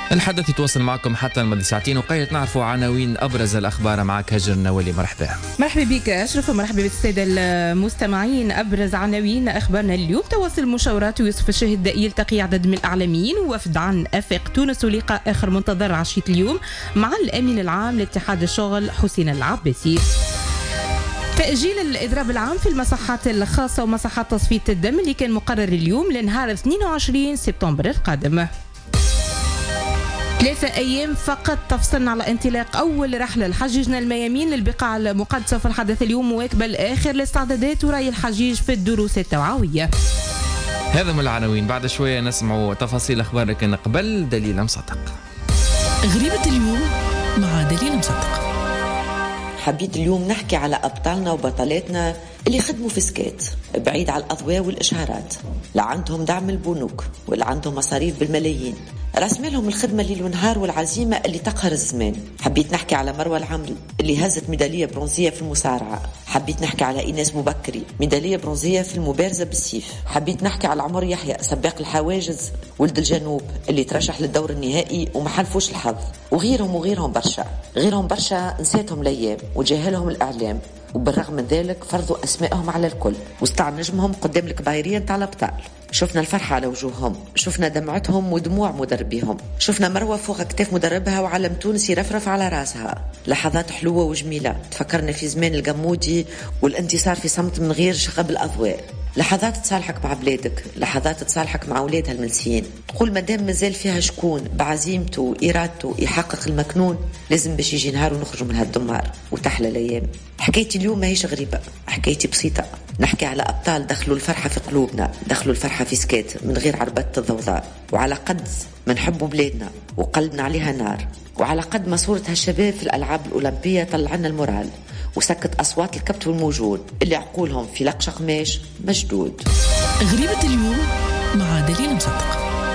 الحدث يتواصل معكم حتى الماضي ساعتين وقيت نعرفوا عناوين أبرز الأخبار. معك هاجر النوالي. مرحبا بك أشرف ومرحبا بالسادة المستمعين. أبرز عناوين أخبارنا اليوم: تواصل مشاورات يوسف الشاهد يلتقي عدد من الإعلاميين ووفد عن أفق تونس، ولقاء آخر منتظر عشية اليوم مع الأمين العام لاتحاد الشغل حسين العباسي. تأجيل الإضراب العام في المصحات الخاصة ومصحات تصفية الدم اللي كان مقرر اليوم لنهار 22 سبتمبر القادم. 3 أيام فقط تفصلنا على انطلاق أول رحلة لحجيجنا الميامين للبقاع المقدسة في الحدث اليوم، مواكبة الآخر الاستعدادات وراي الحجيج في الدروس التوعوية. هذا من العناوين. بعد شوية نسمع تفاصيل أخبار، لكن قبل دليل مصدق. غريبة اليوم مع دليل مصدق. حبيت اليوم نحكي على أبطالنا وبطلاتنا اللي خدموا في سكات بعيد على الأضواء والإشعارات، لا عندهم دعم البنوك ولا عندهم مصاريف بالملايين، رسملهم الخدمة ليل ونهار والعزيمة اللي تقهر الزمان. حبيت نحكي على مروة العمري اللي هزت ميدالية برونزية في المصارعة. حبيت نحكي على إيناس بوبكري ميدالية برونزية في المبارزة بالسيف. حبيت نحكي على عمر يحيى سباق الحواجز ولد الجنوب اللي ترشح للدور النهائي وما حلفوش الحظ، وغيرهم برشا نسيتهم الأيام وجاهلهم الإعلام، وبالرغم من ذلك فرضوا أسمائهم على الكل واستعن نجمهم قدام الكبايرية نتاع الأبطال. شفنا الفرحة على وجوههم، شفنا دمعتهم ودموع مدربيهم، شفنا مروة فوق كتاف مدربها وعلم تونس يرفرف على راسها. لحظات حلوة وجميلة تفكرنا في زمان الجمودي والانتصار في صمت من غير شغب الأضواء. لحظات تصالحك مع بلادك، لحظات تصالحك مع أولادها المنسيين، تقول مادام مازال فيها شكون بعزيمته وإرادته يحقق المكنون لازم باش يجي نهار ونخرج من هالدمار وتحلى الأيام. حكايتي اليوم ماهيش غريبة، حكايتي بسيطة. نحكي على أبطال دخلوا الفرحة في قلوبنا، دخلوا الفرحة في سكات من غير عربات الضوضاء، وعلى قد ما نحبوا بلادنا وقلبنا عليها نار، وعلى قد ما صورة هالشباب في الألعاب الأولمبية طلعنا المورال وسكت أصوات الكبت والموجود اللي عقولهم في لقشة قماش مشدود. غريبة اليوم مع دليل مصدق.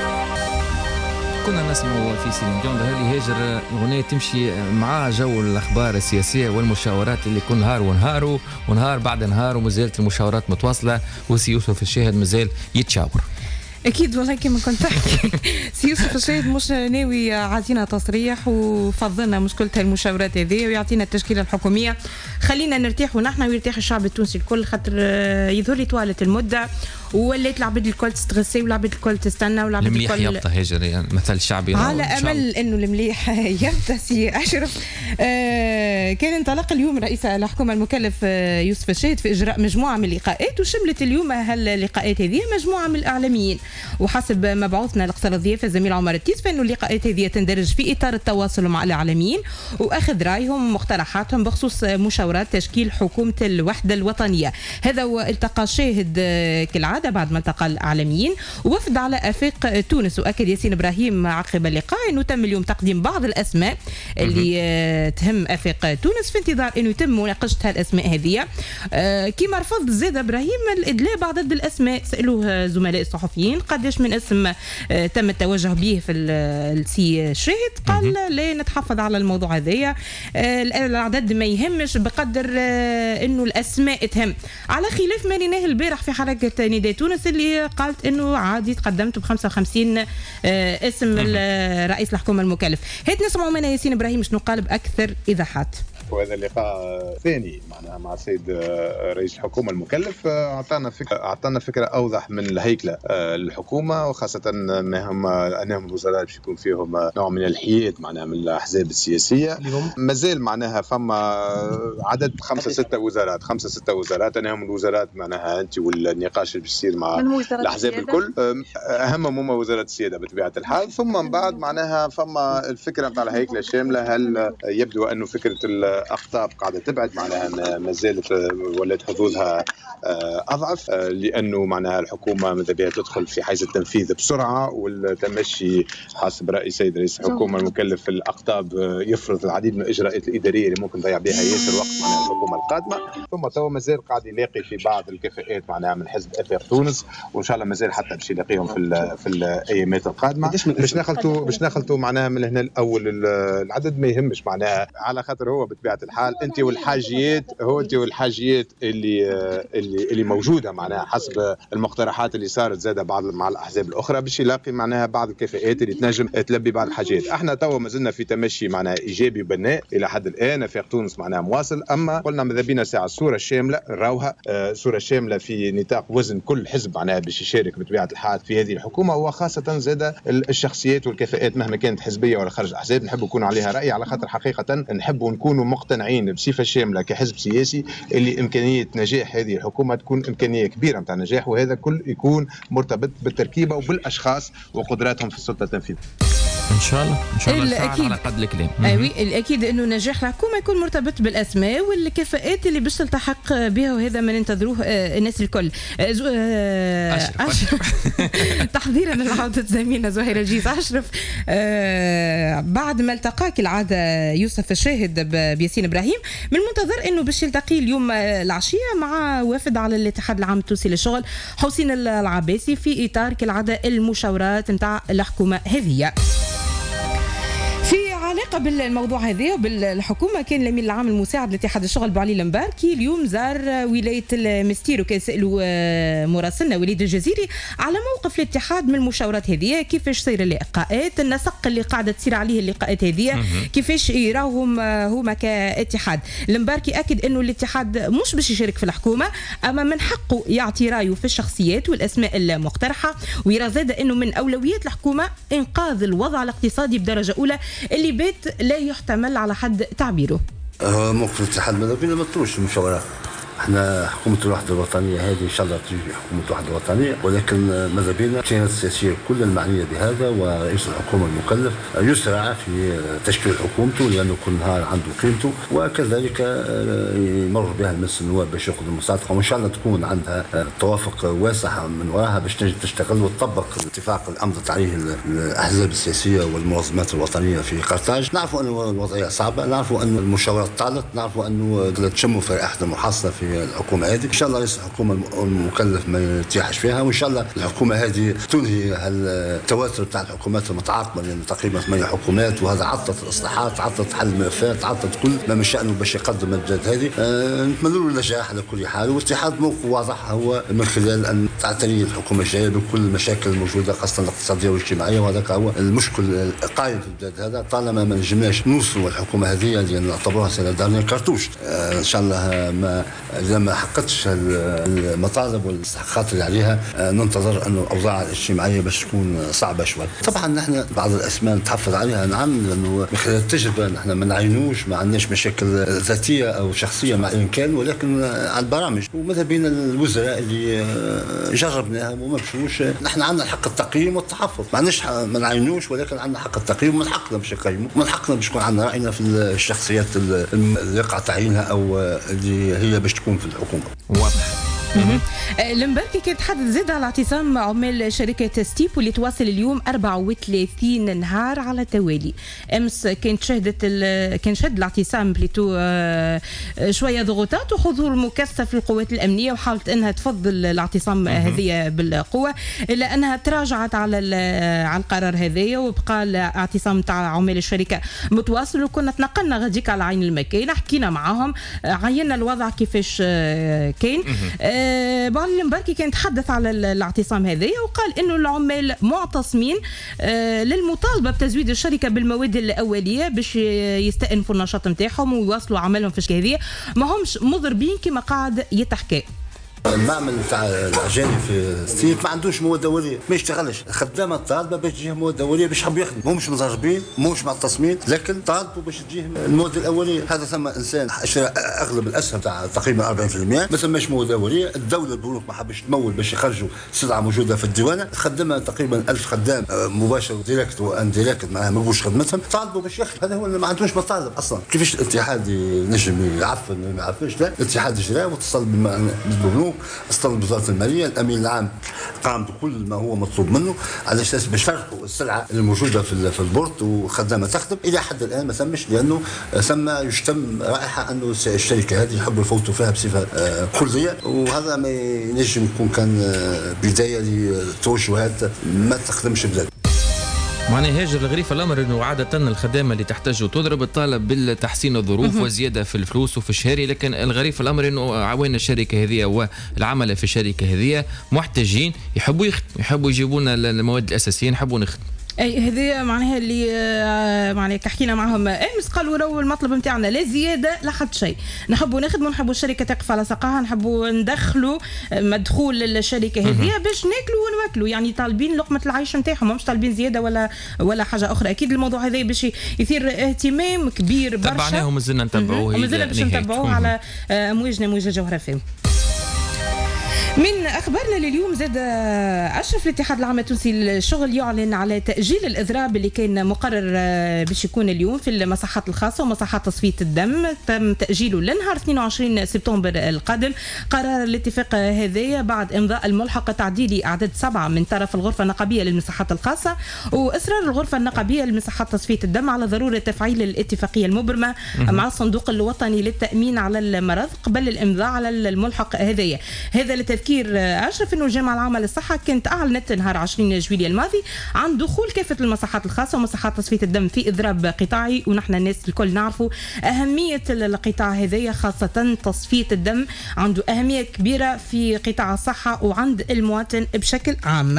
كنا نسمع في سيلين ديون هذه هاجر الأغنية تمشي مع جو الأخبار السياسية والمشاورات اللي كل نهار ونهار بعد نهار، ومازالت المشاورات متواصلة، وسي يوسف الشاهد مازال يتشاور. أكيد والله كما كنت أحكي سي يوسف الشاهد مش ناوي عطينا تصريح وفضلنا مشكلة المشاورات هذه ويعطينا التشكيلة الحكومية. خلينا نرتاح ونحن ويرتاح الشعب التونسي الكل، خاطر يظهر لي طوالة المدة ولات العباد الكل تستغسي والعباد الكل تستنى والعباد الكل المليح يبطى هاجر، يعني مثل الشعبي على أمل أنه المليح يبطى. سي أشرف كان انطلق اليوم رئيس الحكومة المكلف يوسف الشاهد في إجراء مجموعة من اللقاءات، وشملت اليوم هاللقاءات هذه مجموعة من الإعلاميين، وحسب مبعوثنا الاقتصاد الضيافة الزميل عمر التيس فإنه اللقاءات هذه تندرج في إطار التواصل مع الإعلاميين وأخذ رأيهم ومقترحاتهم بخصوص مشاورات تشكيل حكومة الوحدة الوطنية. هذا والتقى شاهد كالعادة بعد ما التقى الإعلاميين ووفد على أفق تونس، وأكد ياسين إبراهيم عقب اللقاء أنه تم اليوم تقديم بعض الأسماء اللي تهم أفق تونس في انتظار أنه يتم مناقشة هالأسماء هذه. كما رفض زيد إبراهيم الإدلاء بعض الأسماء. سألوه زملاء الصحفيين قداش من اسم تم التوجه به في السي شاهد، قال لا نتحفظ على الموضوع هذايا، العدد ما يهمش بقدر انه الاسماء تهم، على خلاف ما ريناه البارح في حركه نداء تونس اللي قالت انه عادي تقدمت ب 55 اسم رئيس الحكومه المكلف. هات نسمعوا من ياسين ابراهيم شنو قال باكثر ايضاحات. وهذا اللقاء ثاني معناها مع السيد رئيس الحكومة المكلف أعطانا فكرة أوضح من الهيكلة الحكومة، وخاصة أنهم الوزراء باش يكون فيهم نوع من الحياد معناها من الأحزاب السياسية. مازال معناها فما عدد 5-6 وزارات أنهم الوزارات معناها أنت والنقاش اللي بيصير مع الأحزاب الكل أهمهم هم وزارات السيادة بطبيعة الحال. ثم من بعد معناها فما الفكرة نتاع الهيكلة الشاملة. هل يبدو أنه فكرة الأقطاب قاعدة تبعد معناها ما زالت ولات حظوظها أضعف، لأنه معناها الحكومة ماذا بها تدخل في حيز التنفيذ بسرعة والتمشي حسب رأي سيد رئيس الحكومة المكلف. الأقطاب يفرض العديد من الإجراءات الإدارية اللي ممكن تضيع بها ياسر وقت معناها الحكومة القادمة. ثم تو مازال قاعد يلاقي في بعض الكفاءات معناها من حزب أفق تونس، وإن شاء الله مازال حتى باش يلاقيهم في الأيامات القادمة. باش نخلطوا معناها من هنا الأول العدد ما يهمش معناها، على خاطر هو بطبيعه الحال انت والحاجيات اللي موجوده معناها حسب المقترحات اللي صارت زاده بعض مع الاحزاب الاخرى باش يلاقي معناها بعض الكفاءات اللي تنجم تلبي بعض الحاجات. احنا توا مازلنا في تمشي معناها ايجابي وبناء الى حد الان في تونس معناها مواصل، اما قلنا ماذا بينا ساعه الصوره الشامله نراوها، صوره شامله في نطاق وزن كل حزب معناها باش يشارك بطبيعه الحال في هذه الحكومه، وخاصه زاده الشخصيات والكفاءات مهما كانت حزبيه ولا خارج احزاب نحب يكون عليها راي، على خاطر حقيقه نحب نكونوا مقتنعين بصفه شامله كحزب سياسي اللي امكانيه نجاح هذه الحكومه تكون امكانيه كبيره نتاع نجاح، وهذا كل يكون مرتبط بالتركيبه وبالاشخاص وقدراتهم في السلطه التنفيذيه. ان شاء الله على قد الكلام. ايوه الاكيد انه نجاح الحكومه يكون مرتبط بالاسماء والكفاءات اللي باش تلتحق بها، وهذا ما ننتظروه الناس الكل. أشرف تحضيرا لعودة زميلنا زهير الجيز. أشرف، بعد ما التقى كالعادة يوسف الشاهد بياسين إبراهيم، من المنتظر أنه باش يلتقي اليوم العشية مع وفد على الاتحاد العام التونسي للشغل حسين العباسي في إطار كالعادة المشاورات نتاع الحكومة هذه. في علاقة بالموضوع هذا وبالحكومة، كان الأمين العام المساعد لاتحاد الشغل بوعلي المباركي اليوم زار ولاية المستير، وكان سألوا مراسلنا وليد الجزيري على موقف الاتحاد من المشاورات هذه، كيفاش سير اللقاءات، النسق اللي قاعدة تصير عليه اللقاءات هذه، كيفاش يراوهم هما كاتحاد. المباركي أكد أنه الاتحاد مش باش يشارك في الحكومة، أما من حقه يعطي رايه في الشخصيات والأسماء المقترحة، ويرى زاد أنه من أولويات الحكومة إنقاذ الوضع الاقتصادي بدرجة أولى اللي بيت لا يحتمل على حد تعبيره. موقف الاتحاد ماذا بينا ما تطروش المشاورات. احنا حكومة الوحدة الوطنية هذه ان شاء الله تجي حكومة الوحدة الوطنية، ولكن ماذا بينا الكيانات السياسية كل المعنية بهذا ورئيس الحكومة المكلف يسرع في تشكيل حكومته، لأنه كل نهار عنده قيمته، وكذلك يمر بها المجلس النواب باش ياخذ المصادقة، وان شاء الله تكون عندها توافق واسع من وراها باش تجي تشتغل وتطبق الاتفاق اللي امضت عليه الاحزاب السياسية والمنظمات الوطنية في قرطاج. نعرفوا ان الوضعية صعبة، نعرفوا ان المشاورات طالت، نعرفوا انه تشموا في رائحة محاصرة في الحكومة هذه. ان شاء الله رئيس الحكومة المكلف ما يتيحش فيها، وان شاء الله الحكومة هذه تنهي التواتر بتاع الحكومات المتعاقبة، لأن تقريبا 8 حكومات، وهذا عطت الاصلاحات، عطت حل الملفات، عطت كل ما من شأنه باش يقدم الجهات هذه. نتمنى له النجاح على كل حال، والاتحاد موقف واضح هو من خلال ان تعتني الحكومة الجاية بكل المشاكل الموجودة خاصة الاقتصادية والاجتماعية، وهذاك هو المشكل القائم في البلاد هذا. طالما ما نجمناش نوصلوا الحكومة هذه لأن نعتبروها سنة دارنا كارتوش، ان شاء الله إذا ما حققتش المطالب والاستحقاقات اللي عليها، ننتظر أنه الأوضاع الاجتماعية باش تكون صعبة شوي. طبعا نحن بعض الأسماء نتحفظ عليها، نعم، لأنه من خلال التجربة نحن ما نعينوش، ما عندناش مشاكل ذاتية أو شخصية مع أي كان، ولكن على البرامج وماذا بين الوزراء اللي جربناهم وما مشوش، نحن عندنا حق التقييم والتحفظ، ما عندناش ما نعينوش، ولكن عندنا حق التقييم، ومن حقنا باش نقيموا، ومن حقنا باش يكون عندنا رأينا في الشخصيات اللي يقع تعيينها أو اللي هي باش تكون في الحكومة. واضح. المباركي كانت تحدث زاد على اعتصام عمال شركة ستيب واللي تواصل اليوم 34 نهار على التوالي. امس كان شهد الاعتصام بليتو شويه ضغوطات وحضور مكثف للقوات الامنيه، وحاولت انها تفضل الاعتصام هذه بالقوه، الا انها تراجعت على القرار هذايا، وبقى الاعتصام تاع عمال الشركه متواصل. وكنا تنقلنا غاديك على عين المكان، حكينا معاهم، عينا الوضع كيفاش كان. بعلي المباركي كان تحدث على الاعتصام هذايا، وقال انه العمال معتصمين للمطالبه بتزويد الشركه بالمواد الاوليه باش يستأنفوا النشاط نتاعهم ويواصلوا عملهم في الشركه هذه، ما همش مضربين كما قاعد يتحكى. المعمل تاع الاجانب في ستيب ما عندوش مواد اوليه، ما يشتغلش، خدامه طالبه باش تجيهم مواد اوليه باش يحبوا يخدموا، مش مضربين، مش معتصمين، لكن طالبوا باش تجيهم المواد الاوليه. هذا ثم انسان شرى اغلب الاسهم تاع تقريبا 40%، ما ثماش مواد اوليه، الدوله البنوك ما حبش تمول باش يخرجوا سلعه موجوده في الديوانه، خدمها تقريبا 1000 خدام مباشر ديريكت وانديريكت ما بقوش خدمتهم، طالبوا باش يخدموا. هذا هو اللي ما عندوش مطالب اصلا. كيفاش الاتحاد ينجم يعفن ما يعرفش؟ لا، الاتحاد جرى واتصل بالبنوك، اصطدم بوزاره الماليه، الامين العام قام بكل ما هو مطلوب منه على اساس باش يفرقوا السلعه الموجوده في البورت وخدامه تخدم. الى حد الان ما ثمش، لانه ثم يشتم رائحه انه الشركه هذه يحبوا يفوتوا فيها بصفه كليه، وهذا ما ينجم يكون كان بدايه لتوجهات ما تخدمش بلاد. معناها هاجر الغريف الامر انه عاده الخدامه اللي تحتاج وتضرب الطالب بالتحسين الظروف وزياده في الفلوس وفي الشهري، لكن الغريف الامر انه عوان الشركه هذه والعمل في الشركه هذه محتاجين يحبوا يجيبوا لنا المواد الاساسيه، نحبوا نخدم. اي هذه معناها اللي معناها حكينا معهم امس، قالوا لو المطلب نتاعنا لا زياده لا حد شيء، نحبوا نخدموا، نحبوا الشركه تقف على ساقها، نحبوا ندخلوا مدخول للشركه هذه باش ناكلوا ونواكلوا، يعني طالبين لقمه العيش نتاعهم، مش طالبين زياده ولا حاجه اخرى. اكيد الموضوع هذا باش يثير اهتمام كبير برشا، تبعناهم وزلنا نتبعوه، ومازلنا باش نتبعوه على موج جوهره فيهم. من أخبارنا لليوم زاد أشرف الاتحاد العام التونسي للشغل يعلن على تأجيل الإضراب اللي كان مقرر باش يكون اليوم في المصحات الخاصة ومصحات تصفية الدم، تم تأجيله لنهار 22 سبتمبر القادم. قرر الاتفاق هذايا بعد إمضاء الملحق التعديلي أعداد 7 من طرف الغرفة النقابية للمصحات الخاصة وإصرار الغرفة النقابية للمصحات تصفية الدم على ضرورة تفعيل الاتفاقية المبرمة مع الصندوق الوطني للتأمين على المرض قبل الإمضاء على الملحق هذايا. هذا لتذكير أشرف أنه الجامعة العامة للصحة كانت أعلنت نهار 20 جويلية الماضي عن دخول كافة المصحات الخاصة ومصحات تصفية الدم في إضراب قطاعي، ونحن الناس الكل نعرفوا أهمية القطاع هذايا، خاصة تصفية الدم عنده أهمية كبيرة في قطاع الصحة وعند المواطن بشكل عام.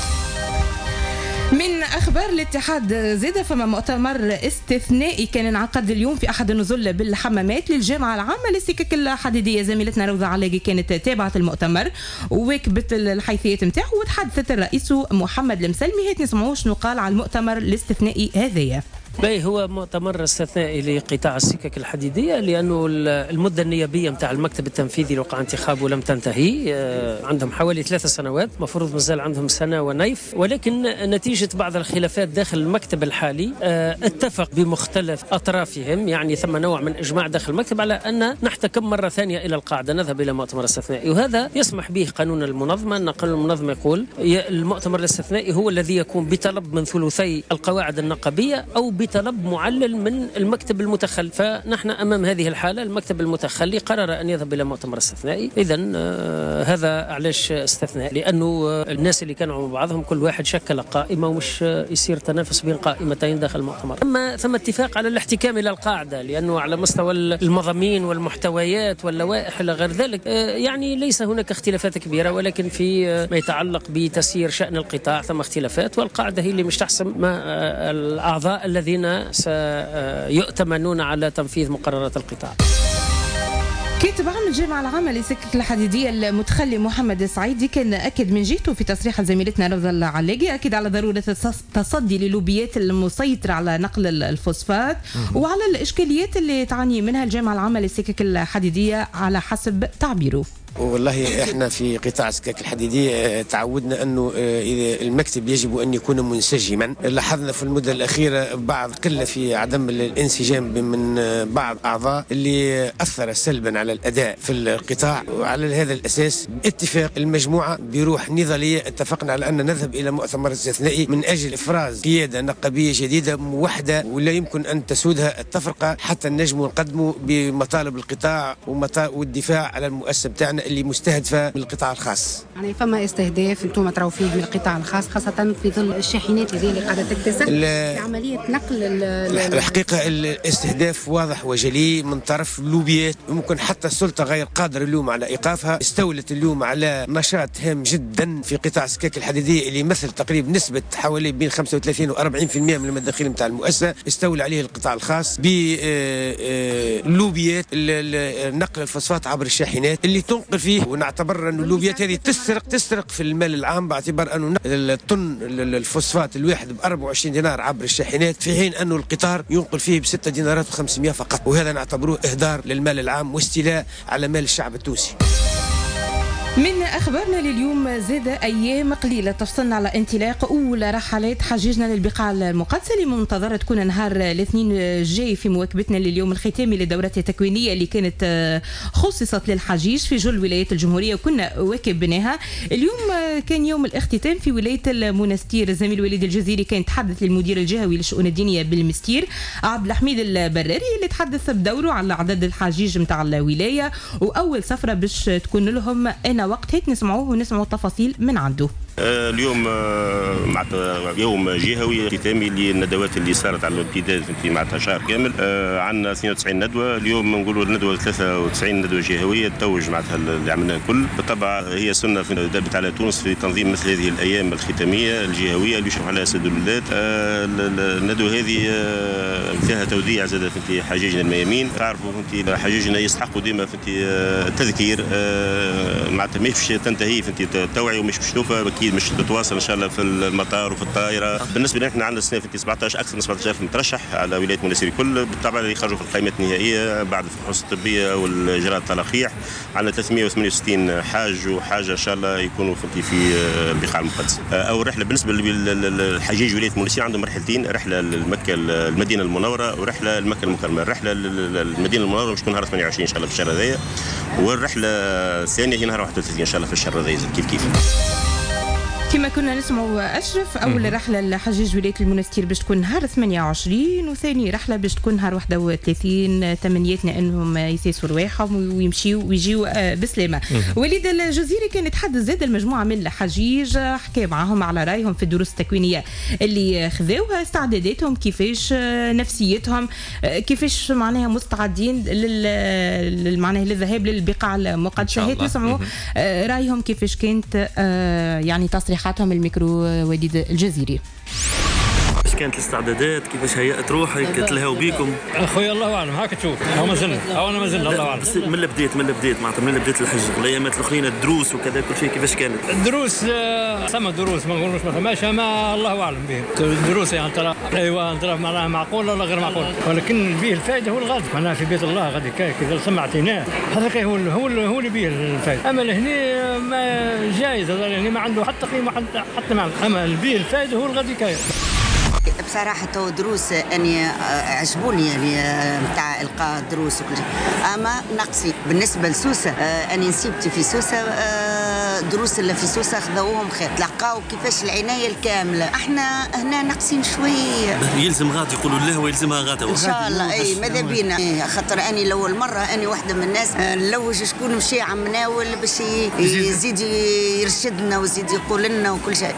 من أخبار الاتحاد زاد فما مؤتمر استثنائي كان انعقد اليوم في أحد النزل بالحمامات للجامعة العامة للسكك الحديدية. زميلتنا روضة علاقي كانت تابعت المؤتمر وواكبت الحيثيات نتاعو، وتحدثت الرئيس محمد المسلمي. هات نسمعوا شنو قال على المؤتمر الاستثنائي هذايا. باهي هو مؤتمر استثنائي لقطاع السكك الحديدية لأنه المدة النيابية متاع المكتب التنفيذي لوقع انتخابه لم تنتهي، عندهم حوالي 3 سنوات، مفروض مازال عندهم سنة ونيف، ولكن نتيجة بعض الخلافات داخل المكتب الحالي اتفق بمختلف أطرافهم، يعني ثم نوع من إجماع داخل المكتب على أن نحتكم مرة ثانية إلى القاعدة، نذهب إلى مؤتمر استثنائي، وهذا يسمح به قانون المنظمة. أن قانون المنظمة يقول المؤتمر الاستثنائي هو الذي يكون بطلب من ثلثي القواعد النقابية أو بطلب معلل من المكتب المتخلي. فنحن أمام هذه الحالة المكتب المتخلي قرر أن يذهب إلى مؤتمر استثنائي. إذن هذا علاش استثناء؟ لأنه الناس اللي كانوا مع بعضهم كل واحد شكل قائمة ومش يصير تنافس بين قائمتين داخل المؤتمر. ثم اتفاق على الاحتكام إلى القاعدة، لأنه على مستوى المضامين والمحتويات واللوائح إلى غير ذلك يعني ليس هناك اختلافات كبيرة، ولكن في ما يتعلق بتسيير شأن القطاع ثم اختلافات، والقاعدة هي اللي مش تحسم ما الأعضاء الذين سيؤتمنون على تنفيذ مقررات القطاع. كاتب عام الجامعة العامة للسكك الحديدية المتخلي محمد السعيدي كان أكد من جهته في تصريح زميلتنا روضة العلاقي، أكد على ضرورة التصدي للوبيات المسيطرة على نقل الفوسفات وعلى الإشكاليات اللي تعاني منها الجامعة العامة للسكك الحديدية على حسب تعبيره. والله احنا في قطاع السكك الحديدية تعودنا انه المكتب يجب ان يكون منسجما. لاحظنا في المدة الأخيرة بعض قلة في عدم الانسجام من بعض أعضاء اللي أثر سلبا على الأداء في القطاع، وعلى هذا الأساس اتفاق المجموعة بروح نضالية اتفقنا على أن نذهب إلى مؤتمر استثنائي من أجل إفراز قيادة نقابية جديدة موحدة ولا يمكن أن تسودها التفرقة، حتى نجم نقدموا بمطالب القطاع والدفاع على المؤسسة بتاعنا اللي مستهدفة بالقطاع الخاص. يعني فما استهداف انتم تراو فيه من القطاع الخاص، خاصة في ظل الشاحنات اللي قاعدة تكتسب في عملية نقل الحقيقة الاستهداف واضح وجلي من طرف اللوبيات، ممكن حتى السلطة غير قادرة اليوم على إيقافها. استولت اليوم على نشاط هام جدا في قطاع السكك الحديدية اللي يمثل تقريبا نسبة حوالي بين 35 و 40% من المداخيل نتاع المؤسسة. استولى عليه القطاع الخاص باللوبيات نقل الفوسفات عبر الشاحنات اللي تنقل فيه، ونعتبر أن اللوبيات هذه تسرق في المال العام، باعتبار أنه الطن الفوسفات الواحد ب 24 دينار عبر الشاحنات، في حين أنه القطار ينقل فيه ب6 دينارات و500 فقط، وهذا نعتبروه إهدار للمال العام واستيلاء على مال الشعب التونسي. من أخبارنا لليوم زاد أيام قليلة تفصلنا على انطلاق أولى رحلات حجيجنا للبقاع المقدسة اللي منتظرة تكون نهار الاثنين الجاي في مواكبتنا لليوم الختامي لدورتها التكوينية اللي كانت خصصت للحجيج في جل ولايات الجمهورية وكنا واكبناها. اليوم كان يوم الاختتام في ولاية المنستير. الزميل وليد الجزيري كان تحدث للمدير الجهوي للشؤون الدينية بالمستير عبد الحميد البراري اللي تحدث بدوره على عدد الحجيج متاع الولاية وأول سفرة باش تكون لهم أنا وقت. هيك نسمعوه ونسمعوا التفاصيل من عنده. اليوم معناتها يوم جهوي ختامي للندوات اللي صارت على الامتداد معناتها شهر كامل. عندنا 92 ندوه اليوم، نقولوا الندوه 93 ندوه جهويه تتوج معناتها اللي عملناها الكل. بالطبع هي سنه في دابت على تونس في تنظيم مثل هذه الايام الختاميه الجهويه اللي يشرف عليها سيد الولاد. الندوه هذه فيها توديع زاد في حجاجنا الميامين. تعرفوا انت حجاجنا يستحقوا ديما في التذكير، معناتها مش تنتهي في التوعيه ومش توفى، اكيد مش تتواصل ان شاء الله في المطار وفي الطائره. بالنسبه لنا احنا عندنا السنه في 17 اكثر من 17,000 مترشح على ولايه مناسير الكل، بالطبع اللي يخرجوا في القائمات النهائيه بعد الفحوصات الطبيه والاجراء التلقيح. عندنا 368 حاج وحاجه ان شاء الله يكونوا في البقاع المقدسه. اول رحله بالنسبه للحجاج ولايه مناسير عندهم مرحلتين، رحله لمكه المدينه المنوره ورحله لمكه المكرمه. الرحله للمدينه المنوره مش تكون نهار 28 ان شاء الله في الشهر هذايا، والرحله الثانيه هي نهار 31 ان شاء الله في الشهر هذايا كيف كما كنا نسمعوا أشرف. أول رحلة لحجاج ولاية المنستير باش تكون نهار 28، وثاني رحلة باش تكون نهار 31. تمنياتنا أنهم يسيسوا رواحهم ويمشيوا ويجيوا بسلامة. وليد الجزيري كان يتحدث زاد المجموعة من الحجيج، حكى معهم على رأيهم في الدروس التكوينية اللي خذوها، استعداداتهم كيفاش، نفسيتهم كيفاش، معناها مستعدين معناها للذهاب للبقاع المقدسة. هيك نسمعوا رأيهم كيفاش كانت يعني تصريح حاتهم الميكرو وليد الجزيري. كيفاش كانت الاستعدادات، كيفاش هيأت روحك تلهوا بيكم؟ اخويا الله اعلم، هاك تشوف هو ما زلنا انا ما زلنا الله اعلم. من اللي بديت معناتها من اللي بديت الحج الايامات الاخرين الدروس وكذا كل شيء كيفاش كانت؟ الدروس سما دروس ما نقولوش مثلا ما الله اعلم بهم. الدروس يعني ترى ايوه ترى معناها معقوله ولا غير معقوله، ولكن به الفائده هو الغد معناها في بيت الله غادي كذا سمعتيناه هذاك هو اللي به الفائده. اما هنا ما جايز يعني ما عنده حتى قيمه حتى معنى، اما به الفائده هو الغد كاين. بصراحة تو دروس أني عجبوني يعني متاع إلقاء دروس وكل شيء، أما نقصي بالنسبة لسوسة أني نسيبتي في سوسة دروس اللي في سوسة خذوهم خير، تلقاو كيفاش العناية الكاملة. احنا هنا ناقصين شوية، يلزم غادي يقولوا له ويلزمها غاده إن شاء الله. أي ماذا بينا، خاطر أني لأول مرة أني واحدة من الناس نلوج شكون مشي عم مناول باش يزيد يرشدنا ويزيد يقول لنا وكل شيء.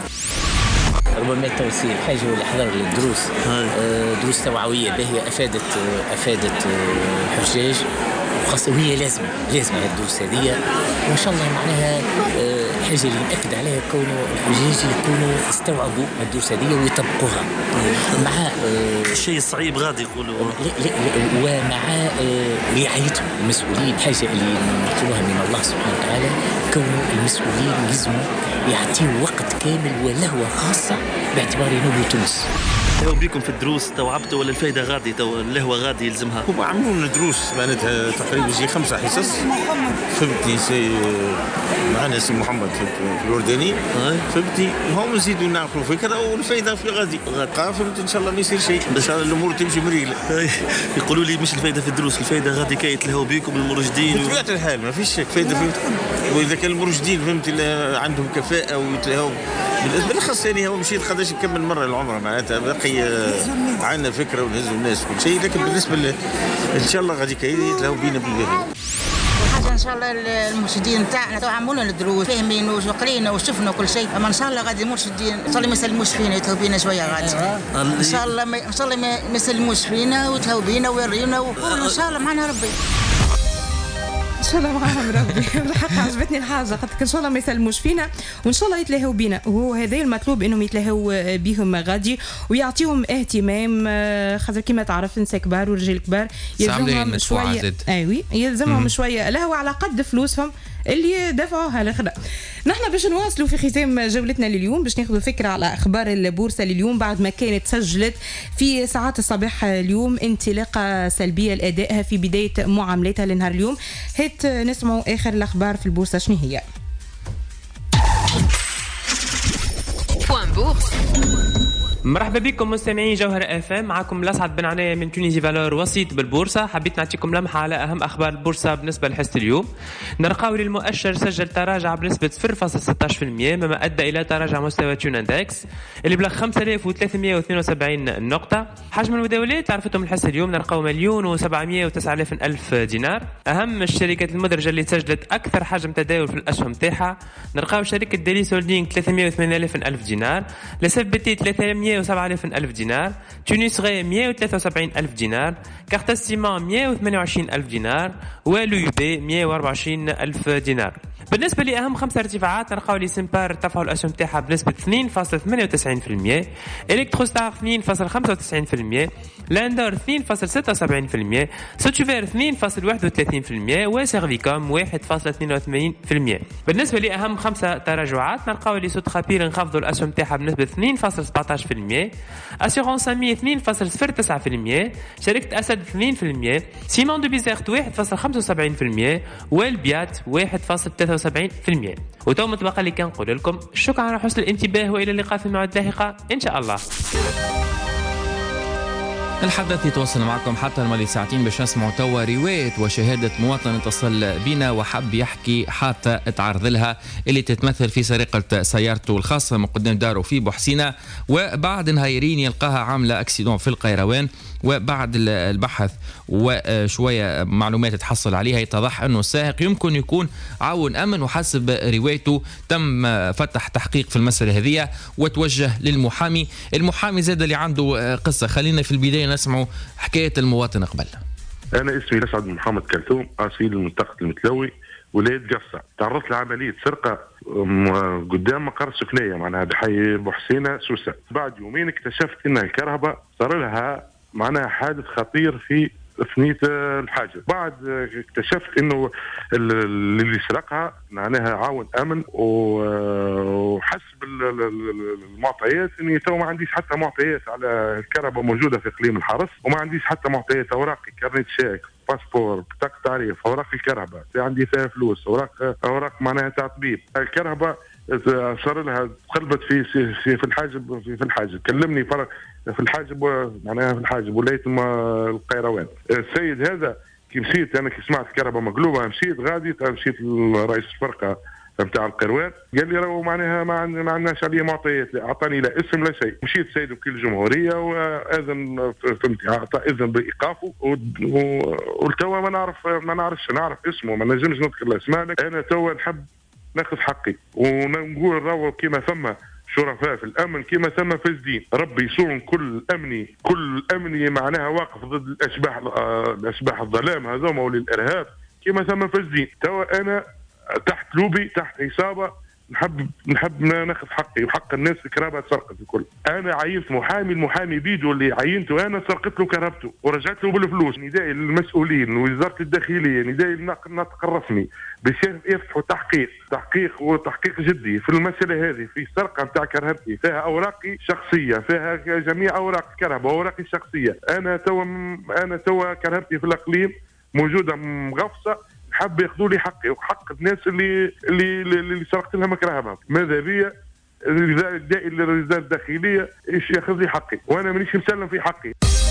ربما التوصيل حاجة ولا حضر للدروس، دروس توعوية باهية أفادت حجاج، وخاصة وهي لازمة هذه الدروس هذه، وإن شاء الله معناها حاجة اللي نأكد عليها كونه الحجاج يكونوا يستوعبوا الدروس هذه ويطبقوها مع الشيء الصعيب غادي يقولوا ومع رعايتهم المسؤولين. حاجة اللي نطلبها من الله سبحانه وتعالى كونه المسؤولين يلزموا يعطيوا وقت كامل ولهوة خاصة باعتبار انه تونس. لو بيكم في الدروس توعبتوا ولا الفايدة غادي اللهوة غادي يلزمها؟ هم عملوا لنا دروس معناتها تقريبا يجي 5 حصص، فهمتني سي معنا سي محمد في الورداني، فهمتني هم نزيدوا نعقلوا فكرة والفايدة في غادي فهمت ان شاء الله ما يصير شيء، ان شاء الله الامور تمشي مريقلة. يقولوا لي مش الفايدة في الدروس، الفايدة غادي كي يتلهوا بيكم المرشدين بطبيعة الحال ما فيش شك فايدة فيه، واذا كان المرشدين فهمت عندهم كفاءة ويتلهوا بالاخص يعني هو مشيت قداش يكمل مرة العمر معناتها باقي عندنا فكرة ونهزوا الناس كل شيء، لكن بالنسبة ان شاء الله غادي كي يتلهوا بينا بالباهي. حاجه ان شاء الله المرشدين تاعنا تو عملوا لنا الدروس فاهمين وقرينا وشفنا كل شيء، اما ان شاء الله غادي المرشدين ان شاء الله ما يسلموش فينا يتهوا بينا شويه غادي ان شاء الله ما يسلموش فينا ويتهوا بينا ويريونا ويقولوا ان شاء الله معنا ربي ان شاء الله معاهم ربي. بالحق عجبتني الحاجه خاطر ان شاء الله ما يسلموش فينا وان شاء الله يتلاهوا بينا، وهو هذا المطلوب انهم يتلاهوا بهم غادي ويعطيهم اهتمام، خاطر كما تعرف نساء كبار ورجال كبار يلزمهم شويه يلزمهم شويه لهو على قد فلوسهم اللي دفعوها الاخرى. نحن باش نواصلوا في ختام جولتنا لليوم باش ناخذوا فكره على اخبار البورصه لليوم بعد ما كانت سجلت في ساعات الصباح اليوم انطلاقه سلبيه لادائها في بدايه معاملاتها لنهار اليوم. هات نسمعوا اخر الاخبار في البورصه شنو هي. مرحبا بكم مستمعين جوهر اف ام، معكم الاسعد بن عناية من تونيزي فالور وسيط بالبورصه. حبيت نعطيكم لمحه على اهم اخبار البورصه بالنسبه لحصه اليوم. نرقاولي المؤشر سجل تراجع بنسبه 0.16% مما ادى الى تراجع مستوى تيون اندكس اللي بلغ 5372 نقطه. حجم المداولات عرفتهم الحصه اليوم نرقاو 1,709,000 دينار. اهم الشركات المدرجه اللي سجلت اكثر حجم تداول في الاسهم تاعها نلقاو شركه ديلي سولدينغ 308,000 دينار، لسف بي تي 307,000 دينار، تونس غي 173,000 دينار، كارتا سيمان 128,000 دينار، ولو يو بي 124,000 دينار. بالنسبة لأهم 5 ارتفاعات نلقاو لي سمبار ارتفعوا الأسهم تاعها بنسبة 2.98%، إلكتروستار 2.95%، لاندور 2.76%، سوتشوفير 2.31%، وسيرفيكوم 1.82%. بالنسبة لأهم 5 تراجعات نلقاو لي سوترابير انخفضوا الأسهم تاعها بنسبة 2.17%، أسيغونس أمي 2.09%، شركة أسد 2%، سيمون دو بيزيرت 1.75%، والبيات 1.73%. وتو متبقى لي كنقول لكم شكرا على حسن الانتباه وإلى اللقاء في موعد لاحقة إن شاء الله. الحدث يتواصل معكم حتى الماضي ساعتين باش نسمعوا توا رواية وشهادة مواطن اتصل بنا وحب يحكي حادثة اتعرض لها اللي تتمثل في سرقة سيارته الخاصة من قدام داره في بوحسينة، وبعد نهايرين يلقاها عاملة اكسيدون في القيروان. وبعد البحث وشوية معلومات تحصل عليها يتضح أنه السائق يمكن يكون عون أمن، وحسب روايته تم فتح تحقيق في المسألة هذه وتوجه للمحامي. المحامي زاد اللي عنده قصة. خلينا في البداية نسمعوا حكاية المواطن قبل. أنا اسمي الأسعد محمد كلثوم، أصيل المنطقة المتلوي ولاية قفصة. تعرضت لعملية سرقة قدام مقر سكنية معناها بحي بوحسينة سوسة. بعد يومين اكتشفت أن الكهرباء صار لها معناها حادث خطير في ثنية الحاجة. بعد اكتشفت انه اللي سرقها معناها عاون امن، وحسب المعطيات اني تو ما عنديش حتى معطيات على الكهرباء موجودة في اقليم الحرس، وما عنديش حتى معطيات اوراقي، كارنيت شيك، باسبور، بطاقة تعريف، اوراق الكهرباء عندي فيها فلوس، اوراق معناها تاع طبيب. الكهرباء صار لها قلبت في الحاجب، في الحاجب كلمني فرق في الحاجب معناها في الحاجب ولاية القيروان. السيد هذا كي مشيت انا كي سمعت الكهرباء مقلوبه مشيت غادي مشيت لرئيس الفرقه نتاع القيروان قال لي راهو معناها ما عندناش عليه معطيات، اعطاني لا اسم لا شيء. مشيت سيد وكيل الجمهوريه واذن فهمتي اعطى اذن بايقافه، والتوا ما نعرفش نعرف اسمه، ما نجمش نذكر الاسماء. انا توا نحب ناخذ حقي ونقول راهو كيما ثم شرفاء في الامن كما ثم فاسدين. ربي يصون كل امني معناها واقف ضد الاشباح الظلام هذوما وللارهاب كما ثم فاسدين. توا انا تحت لوبي تحت عصابه نحب ناخذ حقي وحق الناس الكهرباء سرقت الكل. انا عينت محامي، المحامي بيدو اللي عينته انا سرقت له كهربته ورجعت له بالفلوس. ندائي للمسؤولين ووزاره الداخليه، ندائي للناطق الرسمي باش يفتحوا تحقيق جدي في المساله هذه، في سرقه نتاع كهربتي فيها اوراقي شخصيه، فيها جميع اوراق الكهرباء اوراقي الشخصيه. انا توا كهربتي في الاقليم موجوده مغفصه، حب ياخذوا لي حقي وحق الناس اللي سرقت لهم كهرباء. ماذا بيا الدائي للوزاره الداخليه ايش ياخذ لي حقي وانا مانيش مسلم في حقي.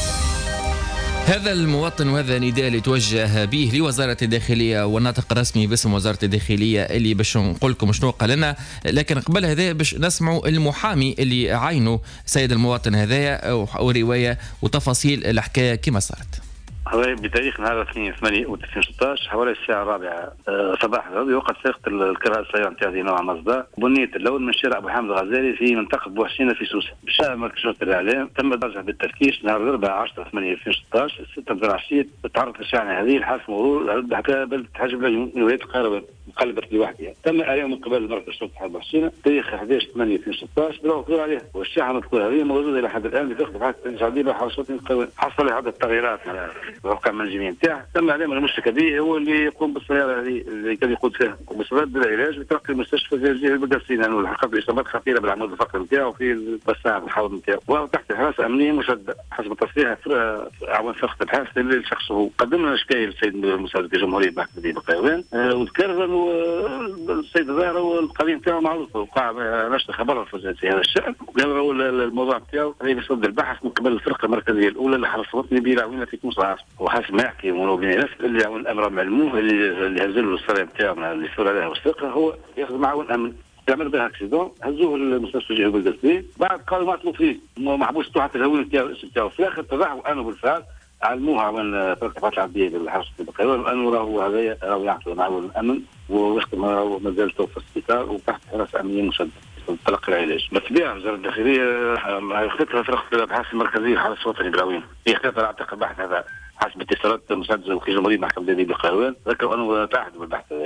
هذا المواطن وهذا نداء اللي توجه به لوزارة الداخلية والناطق الرسمي باسم وزارة الداخلية اللي باش نقول لكم شنو قال لنا. لكن قبل هذا باش نسمعوا المحامي اللي عينوا سيد المواطن هذايا ورواية وتفاصيل الحكاية كما صارت. بتاريخ نهار 2/8/2016 حوالي الساعة 4 صباح الغد وقت سرقة السيارة نتاع نوع مازدا بنية اللون من شارع أبو حامد الغزالي في منطقة بوحسينة في سوسة. بشارع مركز شرطة الإعلام تم الرجع بالتفتيش نهار 4/10/2016 6 العشية تعرض الشارع هذه الحادث مرور حتى بلدة حاجب العيون من ولاية القيروان مقلبت لوحدها. تم اليوم من قبل مركز شرطة بوحسينة تاريخ 11/8/2016 بلا مقدور عليها، والشاحنة المذكورة هذه موجودة إلى حد الآن لتخدم حتى تنشعبي بها حوالي القيروان. حصل عدة تغييرات وقع من الجميع نتاعه. تم عليه المشتكى به هو اللي يقوم بالسياره هذه اللي كان يقود فيها وبسبب العلاج وترقي المستشفى زي البقاسين لانه يعني حقق اصابات خطيره بالعمود الفقري نتاعه في البسام الحوض نتاعه وهو تحت حراسه امنيه مشدده حسب تصريح اعوان فرقه البحث للشخص. هو قدمنا شكايه للسيد مساعد الجمهوريه بحث مدينه القيروان وذكر انه السيد الظاهر والقضيه نتاعو معروفه، وقع نشر خبر في هذا الشان، وقال الموضوع نتاعو هذا بصدد البحث من قبل الفرقه المركزيه الاولى اللي حرصتني بيراوينا في تونس عاصم، وحسب ما يحكي بين الناس اللي عون الامر معلومه اللي هزلوا الصلاه نتاعنا اللي صار عليها والسرقه هو ياخذ معاون امن. يعمل بها اكسيدون، هزوه للمستشفى الجهوي بالقصدين، بعد قالوا ما طلبوا فيه محبوس حتى الهويه نتاعو الاسم نتاعو، في الاخر تضحوا انه بالفعل علموها من فرقه العبديه بالحرس البقري انه راهو هذايا راهو يعطي معاون الامن ويخدم راهو مازال تو في السبيطار وتحت حراسه امنيه مشدده تلقي العلاج. بالطبيعه وزاره الداخليه اختتها فرقه الابحاث المركزيه الحرس الوطني براوين، هي اختتها اعتقد البحث هذا حسب اتصالات مساعده وكيل جمهوريه محكمه التأديب بالقروان، ذكروا انه تعهدوا بالبحث هذا.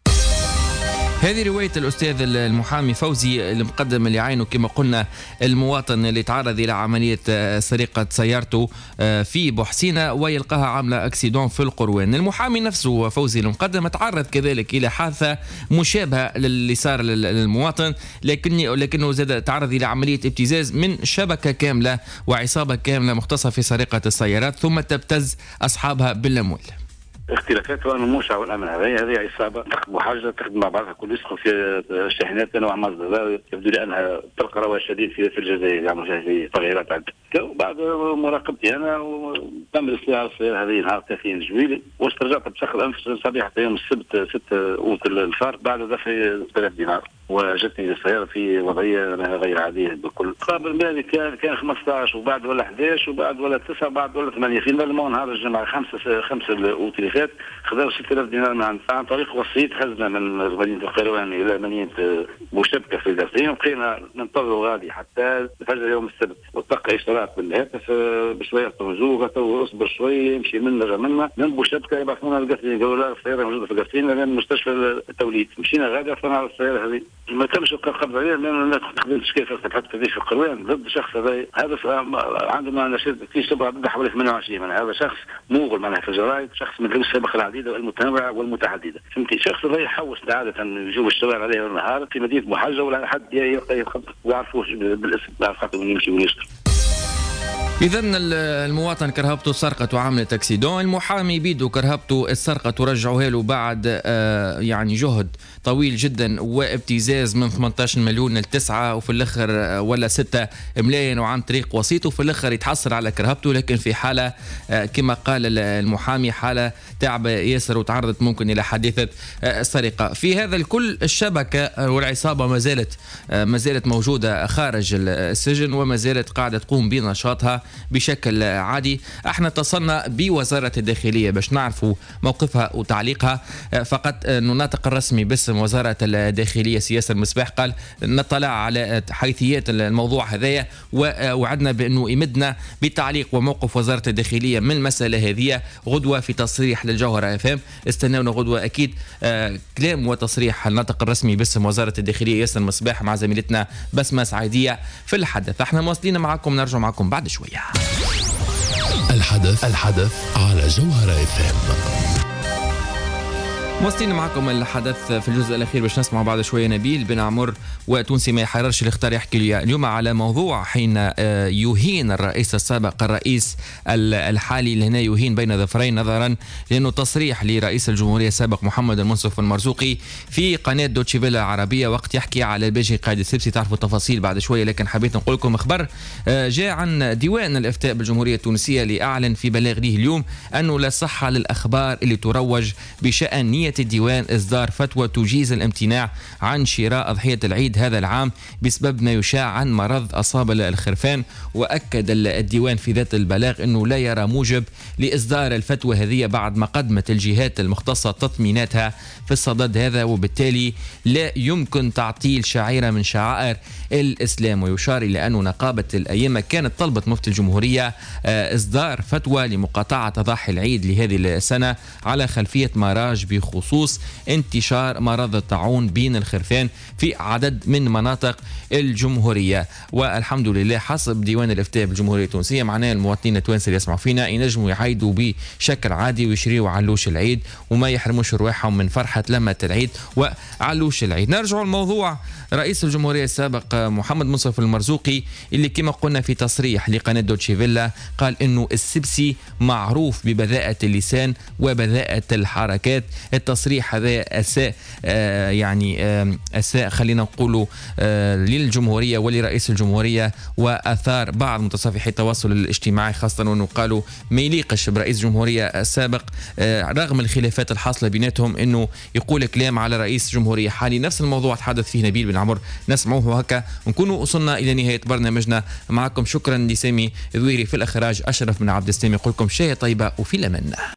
هذه رواية الأستاذ المحامي فوزي المقدم اللي عينه كما قلنا المواطن اللي تعرض إلى عملية سرقة سيارته في بوحسينة ويلقاها عاملة أكسيدون في القروان. المحامي نفسه فوزي المقدم تعرض كذلك إلى حادثة مشابهة للي صار للمواطن، لكنه زاد تعرض إلى عملية ابتزاز من شبكة كاملة وعصابة كاملة مختصة في سرقة السيارات ثم تبتز أصحابها بالأموال. اختلافات وانه موشع والامن هذه عصابه تخدم حاجه تخدم مع بعضها كل يسخن في الشاحنات نوع مصدر يبدو لي انها تلقى رواج شديد في الجزائر يعملوا في تغييرات عدة. وبعد مراقبتي انا تم الاستيلاء على السياره هذه نهار 30 جويلي واسترجعت بشكل انفس صبيحه يوم السبت 6 اوت الفار بعد دفع 3000 دينار، وجدتني السياره في وضعيه غير عاديه بالكل. قابل المالي كان 15 وبعد ولا 11 وبعد ولا 9 وبعد ولا 8 في المال نهار الجمعه 5 الاوت اللي فات خذوا 6000 دينار عن طريق وسيط خزنه من مدينه القيروان الى مدينه بوشبكه في الدارسين، وبقينا ننتظروا غادي حتى الفجر يوم السبت وتلقى اشارات بالهاتف بشويه توجوه تو اصبر شوي يمشي منا رجع منا من بوشبكه يبعثونا القسرين قالوا لا السياره موجوده في القسرين لان مستشفى التوليد. مشينا غادي عرفنا على السياره هذه ما كانش قبض عليها لان خدمت تشكيل في في القروان ضد الشخص هذا عندما نشرت في شبه ضد حوالي 28 من هذا شخص موغل معناها في الجرايد، شخص من السابقه العديده والمتنوعه والمتعدده. فهمتي شخص هذا يحوس عاده يجوا الشوارع عليه النهار في مدينه محجه ولا حد يخطط ويعرفوش بالاسم لا خاطر يمشي ويشتري. إذا المواطن كرهبته سرقة وعملة اكسيدون، المحامي بيدو كرهبته السرقة ترجعوها له بعد يعني جهد طويل جدا وابتزاز من 18 مليون ل9 وفي الاخر ولا 6 ملايين وعن طريق وسيط وفي الاخر يتحصل على كرهبته، لكن في حالة كما قال المحامي حالة تعب ياسر وتعرضت ممكن إلى حادثة سرقة. في هذا الكل الشبكة والعصابة ما زالت موجودة خارج السجن وما زالت قاعدة تقوم بنشاطها بشكل عادي. احنا اتصلنا بوزارة الداخلية باش نعرفوا موقفها وتعليقها، فقط الناطق الرسمي باسم وزارة الداخلية سياسة المصباح قال نطلع على حيثيات الموضوع هذايا ووعدنا بأنه يمدنا بتعليق وموقف وزارة الداخلية من المسألة هذه غدوة في تصريح للجوهرة FM. استناونا غدوة أكيد كلام وتصريح الناطق الرسمي باسم وزارة الداخلية ياسر المصباح مع زميلتنا بسمة سعيدية في الحدث. احنا مواصلين معكم، نرجع معكم بعد شوية. الحدث على جوهرة FM. مواصلين معكم الحدث في الجزء الأخير باش نسمع بعد شوية نبيل بن عمر وتونسي ما يحررش اللي اختار يحكي لي اليوم على موضوع حين يهين الرئيس السابق الرئيس الحالي اللي هنا يهين بين ظفرين، نظرا لأنه تصريح لرئيس الجمهورية السابق محمد المنصف المرزوقي في قناة دوتشي فيلا العربية وقت يحكي على الباجي قائد السبسي. تعرفوا التفاصيل بعد شوية، لكن حبيت نقول لكم خبر جاء عن ديوان الإفتاء بالجمهورية التونسية اللي أعلن في بلاغ ليه اليوم أنه لا صحة للأخبار اللي تروج بشأن نية الديوان إصدار فتوى تجيز الامتناع عن شراء أضحية العيد هذا العام بسبب ما يشاع عن مرض أصاب الخرفان. وأكد الديوان في ذات البلاغ أنه لا يرى موجب لإصدار الفتوى هذه بعد ما قدمت الجهات المختصة تطميناتها في الصدد هذا، وبالتالي لا يمكن تعطيل شعيرة من شعائر الإسلام. ويشار إلى أن نقابة الأئمة كانت طلبت مفتي الجمهورية إصدار فتوى لمقاطعة أضاحي العيد لهذه السنة على خلفية ما راج بخصوص انتشار مرض الطاعون بين الخرفان في عدد من مناطق الجمهورية. والحمد لله حسب ديوان الإفتاء بالجمهورية التونسية معناه المواطنين التوانسة اللي يسمعوا فينا ينجموا يعيدوا بشكل عادي ويشريوا علوش العيد وما يحرموش رواحهم من فرحة لمة العيد وعلوش العيد. نرجع الموضوع رئيس الجمهورية السابق محمد منصف المرزوقي اللي كما قلنا في تصريح لقناة دوتشي فيلا قال إنه السبسي معروف ببذاءة اللسان وبذاءة الحركات. التصريح هذا أساء أساء خلينا نقولوا للجمهورية ولرئيس الجمهورية، وأثار بعض متصفحي التواصل الاجتماعي خاصة وأنه قالوا ما يليقش برئيس جمهورية السابق رغم الخلافات الحاصلة بيناتهم أنه يقول كلام على رئيس جمهورية حالي. نفس الموضوع تحدث فيه نبيل بن عمر، نسمعوه هكا ونكونوا وصلنا إلى نهاية برنامجنا معكم. شكرا لسامي ذويري في الإخراج، أشرف بن عبد السلام يقول لكم شيء طيبة وفي الأمان.